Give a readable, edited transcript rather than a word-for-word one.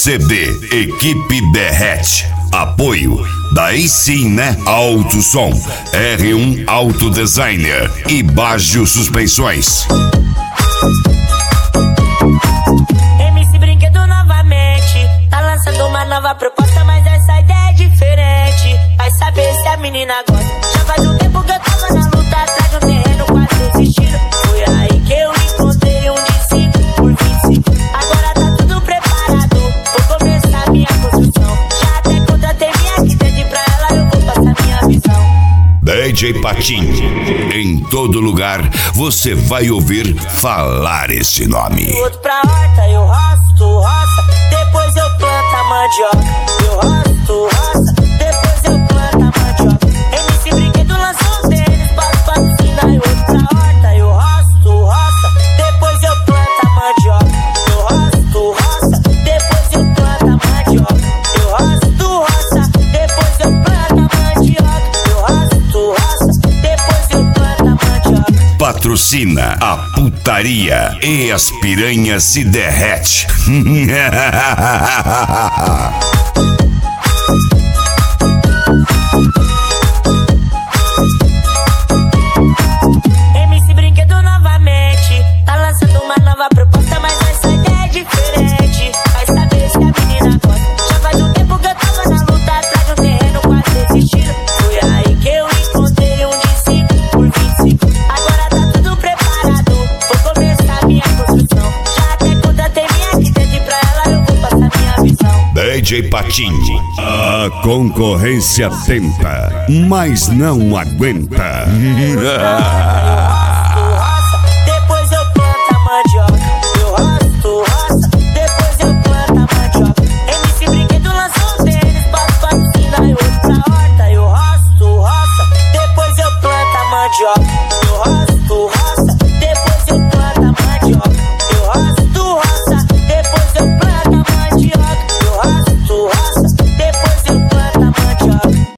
CD Equipe Derrete. Apoio, daí sim, né? Alto Som, R1 Auto Designer e Baggio Suspensões. MC Brinquedo novamente, tá lançando uma nova proposta, mas essa ideia é diferente. Vai saber se a menina gosta. Já faz um tempo que eu tava na luta, atrás de um terreno quase desistindo. Foi aí que eu encontrei um de 5 por 25. Agora tá tudo preparado, vou começar minha construção. Já até contratei minha arquiteta, pra ela eu vou passar minha visão. DJ Patinho, em todo lugar você vai ouvir falar esse nome. Outro pra horta, eu roça, depois eu planto a mandioca. Eu roça, depois eu planto a mandioca. MC Brinquedo lançou os tênis, posso patrocinar. E outro pra horta, eu roça, depois eu planto a mandioca. Eu roça, depois eu planto a mandioca. Eu roça, depois eu planto a mandioca. Eu roça, depois eu planto a mandioca. Patrocina a putaria e as piranhas se derrete. MC Brinquedo novamente, tá lançando uma nova proposta, mas essa ideia é diferente. Vai saber se a menina gosta. Já faz um tempo que eu tava na luta, atrás de um terreno quase desistindo. Foi aí que eu encontrei um de 5 por 25. Agora tá tudo preparado, vou começar minha construção. Já até contratei minha arquiteta, pra ela eu vou passar minha visão. DJ Patinho, a concorrência tenta, mas não aguenta. Depois eu planto a mandioca. Eu roça, depois eu planto a mandioca. MC Brinquedo lançou os tênis, posso patrocinar. E outro pra horta, eu roça, depois eu planto a mandioca. Eu roça,